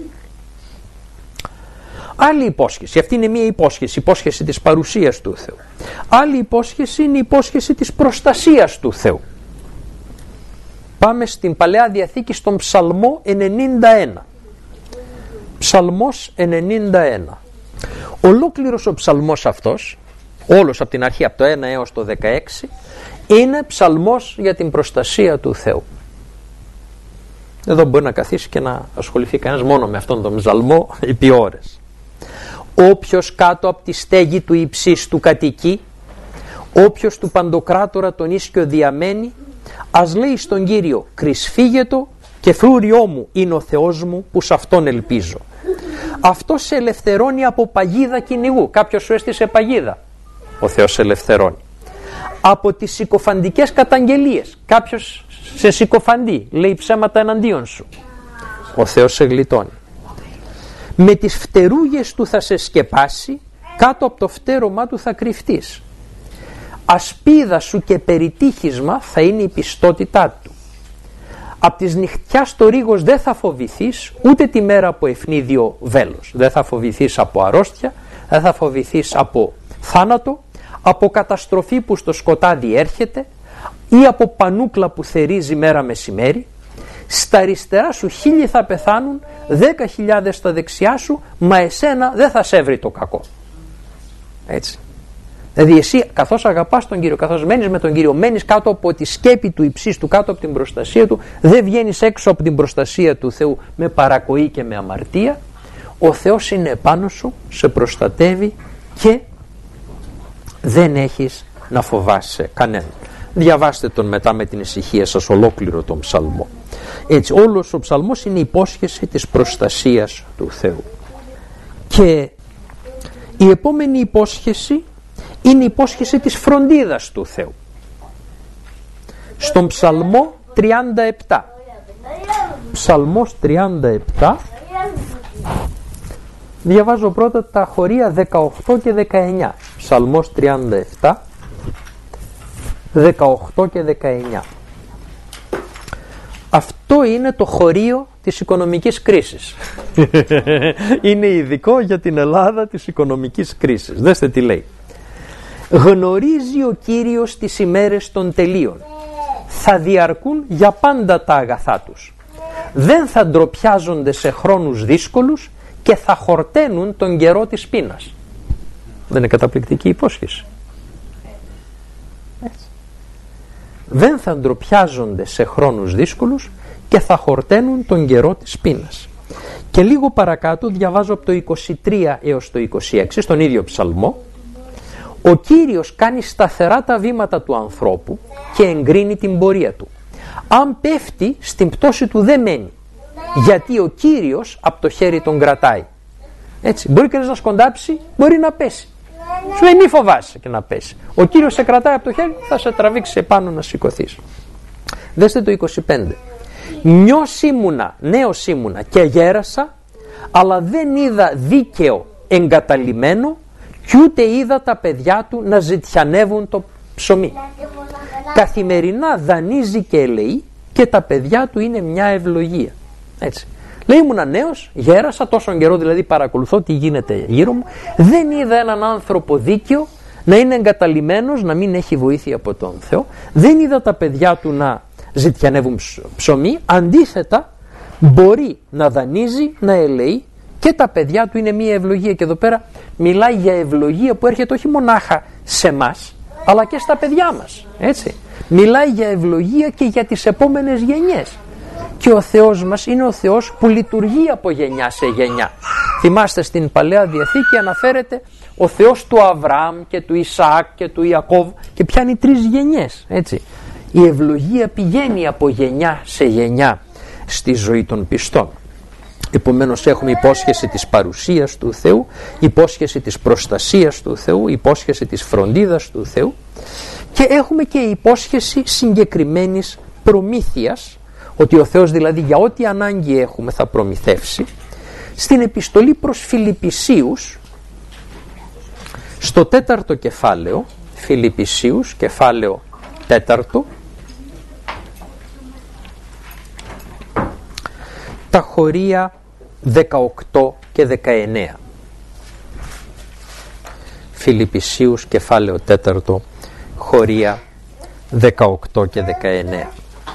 Άλλη υπόσχεση, αυτή είναι μία υπόσχεση, υπόσχεση της παρουσίας του Θεού. Άλλη υπόσχεση είναι η υπόσχεση της προστασίας του Θεού. Πάμε στην Παλαιά Διαθήκη, στον Ψαλμό ενενήντα ένα. Ψαλμός ενενήντα ένα. Ολόκληρος ο ψαλμός αυτός, όλος από την αρχή, από το ένα έως το δεκαέξι, είναι ψαλμός για την προστασία του Θεού. Εδώ μπορεί να καθίσει και να ασχοληθεί κανένας μόνο με αυτόν τον ψαλμό επί ώρες. Όποιος κάτω από τη στέγη του υψίστου κατοικεί, όποιος του παντοκράτορα τον ίσκιο διαμένει, ας λέει στον Κύριο, κρυσφύγετο και φρούριό μου είναι ο Θεός μου που σε αυτόν ελπίζω. Αυτός σε ελευθερώνει από παγίδα κυνηγού. Κάποιος σου έστησε παγίδα, ο Θεός σε ελευθερώνει. Από τις συκοφαντικές καταγγελίες, κάποιος σε συκοφαντεί, λέει ψέματα εναντίον σου, ο Θεός σε γλιτώνει. Με τις φτερούγες του θα σε σκεπάσει, κάτω από το φτέρωμά του θα κρυφτείς. Ασπίδα σου και περιτύχισμα θα είναι η πιστότητά του. Απ' της νυχτιάς το ρίγος δεν θα φοβηθείς, ούτε τη μέρα από ευνίδιο βέλος. Δεν θα φοβηθείς από αρρώστια, δεν θα φοβηθείς από θάνατο, από καταστροφή που στο σκοτάδι έρχεται, ή από πανούκλα που θερίζει μέρα μεσημέρι. Στα αριστερά σου χίλιοι θα πεθάνουν, δέκα χιλιάδες στα δεξιά σου, μα εσένα δεν θα σε βρει το κακό. Έτσι. Δηλαδή εσύ καθώς αγαπάς τον Κύριο, καθώς μένεις με τον Κύριο, μένεις κάτω από τη σκέπη του υψίστου, κάτω από την προστασία του, δεν βγαίνεις έξω από την προστασία του Θεού με παρακοή και με αμαρτία, ο Θεός είναι επάνω σου, σε προστατεύει και δεν έχεις να φοβάσαι κανέναν. Διαβάστε τον μετά με την ησυχία σας ολόκληρο τον ψαλμό. Έτσι, όλος ο ψαλμός είναι υπόσχεση της προστασίας του Θεού. Και η επόμενη υπόσχεση είναι η υπόσχεση της φροντίδας του Θεού. Στον ψαλμό τριάντα επτά. Ψαλμός τριάντα επτά Διαβάζω πρώτα τα χωρία δεκαοκτώ και δεκαεννιά. Ψαλμός τριάντα επτά, δεκαοκτώ και δεκαεννιά. Αυτό είναι το χωρίο της οικονομικής κρίσης. Είναι ειδικό για την Ελλάδα της οικονομικής κρίσης. Δέστε τι λέει. Γνωρίζει ο Κύριος τις ημέρες των τελείων. Θα διαρκούν για πάντα τα αγαθά τους. Δεν θα ντροπιάζονται σε χρόνους δύσκολους και θα χορταίνουν τον καιρό της πείνας. Δεν είναι καταπληκτική υπόσχεση? Έτσι. Δεν θα ντροπιάζονται σε χρόνους δύσκολους και θα χορταίνουν τον καιρό της πείνας. Και λίγο παρακάτω διαβάζω από το είκοσι τρία έως το είκοσι έξι, στον ίδιο ψαλμό. Ο Κύριος κάνει σταθερά τα βήματα του ανθρώπου και εγκρίνει την πορεία του. Αν πέφτει, στην πτώση του δεν μένει, γιατί ο Κύριος από το χέρι τον κρατάει. Έτσι, μπορεί κανείς να σκοντάψει, μπορεί να πέσει. Σου λέει μη φοβάσαι και να πέσει. Ο Κύριος σε κρατάει από το χέρι, θα σε τραβήξει επάνω να σηκωθείς. Δέστε το είκοσι πέντε. Νιός ήμουνα, νέος ήμουνα και γέρασα, αλλά δεν είδα δίκαιο εγκαταλειμμένο κι ούτε είδα τα παιδιά του να ζητιανεύουν το ψωμί. Καθημερινά δανείζει και ελεεί και τα παιδιά του είναι μια ευλογία. Έτσι. Λέει ήμουνα νέος, γέρασα, τόσο καιρό δηλαδή παρακολουθώ τι γίνεται γύρω μου, δεν είδα έναν άνθρωπο δίκαιο να είναι εγκαταλειμμένος, να μην έχει βοήθεια από τον Θεό, δεν είδα τα παιδιά του να ζητιανεύουν ψωμί, αντίθετα μπορεί να δανείζει, να ελεεί και τα παιδιά του είναι μια ευλογία. Και εδώ πέρα μιλάει για ευλογία που έρχεται όχι μονάχα σε μας, αλλά και στα παιδιά μας. Έτσι. Μιλάει για ευλογία και για τις επόμενες γενιές. Και ο Θεός μας είναι ο Θεός που λειτουργεί από γενιά σε γενιά. Θυμάστε στην Παλαιά Διαθήκη αναφέρεται ο Θεός του Αβραάμ και του Ισαάκ και του Ιακώβ και πιάνει τρεις γενιές. Έτσι. Η ευλογία πηγαίνει από γενιά σε γενιά στη ζωή των πιστών. Επομένως έχουμε υπόσχεση της παρουσίας του Θεού, υπόσχεση της προστασίας του Θεού, υπόσχεση της φροντίδας του Θεού και έχουμε και υπόσχεση συγκεκριμένης προμήθειας, ότι ο Θεός δηλαδή για ό,τι ανάγκη έχουμε θα προμηθεύσει. Στην επιστολή προς Φιλιππισίους, στο τέταρτο κεφάλαιο, Φιλιππισίους κεφάλαιο τέταρτο, τα χωρία δεκαοκτώ και δεκαεννέα. Φιλιππισίους κεφάλαιο τέταρτο, χωρία δεκαοκτώ και δεκαεννέα.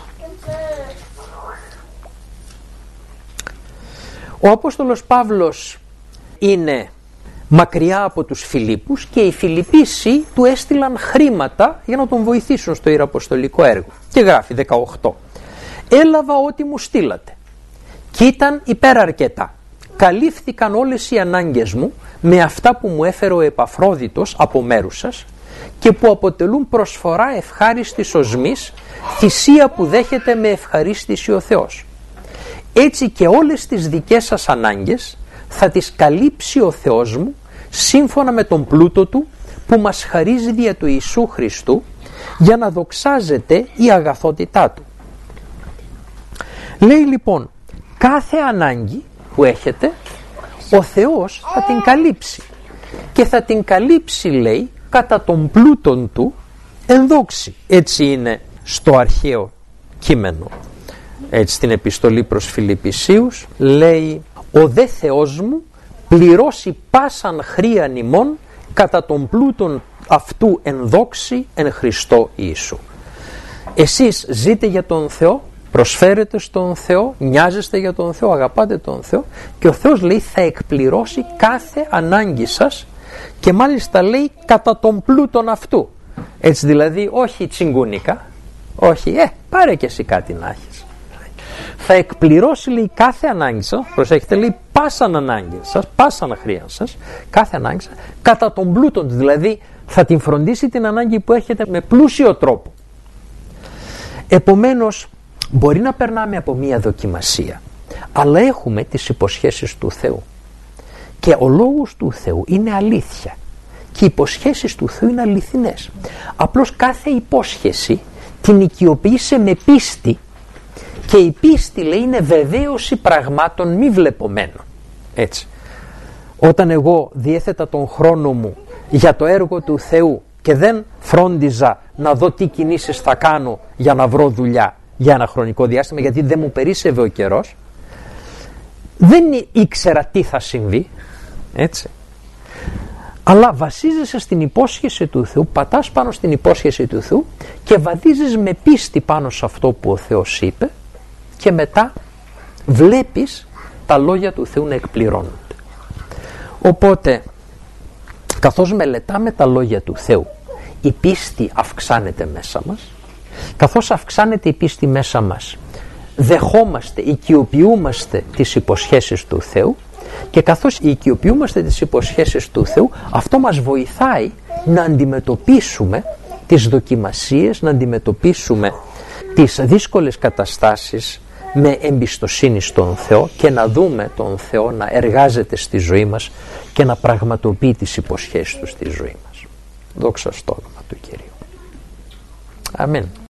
Ο Απόστολος Παύλος είναι μακριά από τους Φιλίππους και οι Φιλιππίσοι του έστειλαν χρήματα για να τον βοηθήσουν στο ιεραποστολικό έργο. Και γράφει δεκαοκτώ. Έλαβα ό,τι μου στείλατε και ήταν υπεραρκετά. Καλύφθηκαν όλες οι ανάγκες μου με αυτά που μου έφερε ο Επαφρόδιτος από μέρους σας και που αποτελούν προσφορά ευχάριστης οσμής, θυσία που δέχεται με ευχαρίστηση ο Θεός. Έτσι και όλες τις δικές σας ανάγκες θα τις καλύψει ο Θεός μου σύμφωνα με τον πλούτο του που μας χαρίζει δια του Ιησού Χριστού για να δοξάζεται η αγαθότητά του. Λέει λοιπόν, κάθε ανάγκη που έχετε ο Θεός θα την καλύψει και θα την καλύψει, λέει, κατά τον πλούτον του εν δόξη. Έτσι είναι στο αρχαίο κείμενο. Έτσι στην επιστολή προς Φιλιππισίους λέει, ο δε Θεός μου πληρώσει πάσαν χρίαν ημών κατά τον πλούτον αυτού εν δόξη εν Χριστώ Ιησού. Εσείς ζείτε για τον Θεό, προσφέρετε στον Θεό, νοιάζεστε για τον Θεό, αγαπάτε τον Θεό και ο Θεός λέει θα εκπληρώσει κάθε ανάγκη σας και μάλιστα λέει κατά τον πλούτον αυτού. Έτσι δηλαδή όχι τσιγκούνικα, όχι ε πάρε και εσύ κάτι να έχεις. Θα εκπληρώσει, λέει, κάθε ανάγκη σας, προσέχετε, λέει, πάσαν ανάγκη σας, πάσαν χρία σας, κάθε ανάγκη σας, κατά τον πλούτον του, δηλαδή θα την φροντίσει την ανάγκη που έχετε με πλούσιο τρόπο. Επομένως, μπορεί να περνάμε από μία δοκιμασία, αλλά έχουμε τις υποσχέσεις του Θεού. Και ο λόγος του Θεού είναι αλήθεια και οι υποσχέσεις του Θεού είναι αληθινές. Απλώς κάθε υπόσχεση την οικειοποίησε με πίστη και η πίστη, λέει, είναι βεβαίωση πραγμάτων μη βλεπομένων. Έτσι. όταν εγώ διέθετα τον χρόνο μου για το έργο του Θεού και δεν φρόντιζα να δω τι κινήσεις θα κάνω για να βρω δουλειά για ένα χρονικό διάστημα, γιατί δεν μου περίσσευε ο καιρός, δεν ήξερα τι θα συμβεί, έτσι. Αλλά βασίζεσαι στην υπόσχεση του Θεού, πατάς πάνω στην υπόσχεση του Θεού και βαδίζεις με πίστη πάνω σε αυτό που ο Θεός είπε και μετά βλέπεις τα λόγια του Θεού να εκπληρώνονται. Οπότε, καθώς μελετάμε τα λόγια του Θεού, η πίστη αυξάνεται μέσα μας. Καθώς αυξάνεται η πίστη μέσα μας, δεχόμαστε, οικειοποιούμαστε τις υποσχέσεις του Θεού, και καθώς οικειοποιούμαστε τις υποσχέσεις του Θεού, αυτό μας βοηθάει να αντιμετωπίσουμε τις δοκιμασίες, να αντιμετωπίσουμε τις δύσκολες καταστάσεις με εμπιστοσύνη στον Θεό και να δούμε τον Θεό να εργάζεται στη ζωή μας και να πραγματοποιεί τις υποσχέσεις του στη ζωή μας. Δόξα στο όνομα του Κυρίου. Αμήν.